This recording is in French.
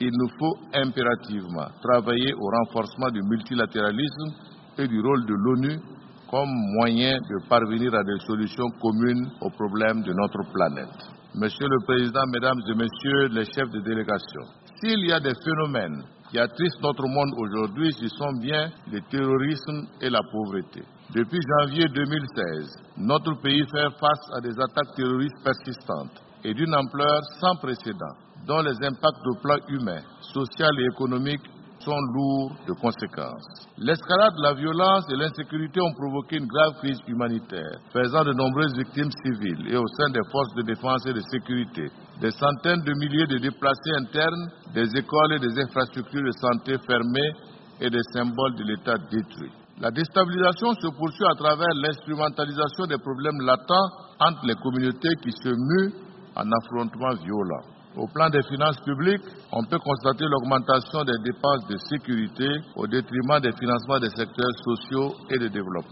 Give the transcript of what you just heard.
Il nous faut impérativement travailler au renforcement du multilatéralisme et du rôle de l'ONU comme moyen de parvenir à des solutions communes aux problèmes de notre planète. Monsieur le Président, Mesdames et Messieurs les chefs de délégation, s'il y a des phénomènes qui attristent notre monde aujourd'hui, ce sont bien le terrorisme et la pauvreté. Depuis janvier 2016, notre pays fait face à des attaques terroristes persistantes et d'une ampleur sans précédent, dont les impacts au plan humain, social et économique sont lourds de conséquences. L'escalade de la violence et l'insécurité ont provoqué une grave crise humanitaire, faisant de nombreuses victimes civiles et au sein des forces de défense et de sécurité. Des centaines de milliers de déplacés internes, des écoles et des infrastructures de santé fermées et des symboles de l'État détruits. La déstabilisation se poursuit à travers l'instrumentalisation des problèmes latents entre les communautés qui se muent en affrontements violents. Au plan des finances publiques, on peut constater l'augmentation des dépenses de sécurité au détriment des financements des secteurs sociaux et de développement.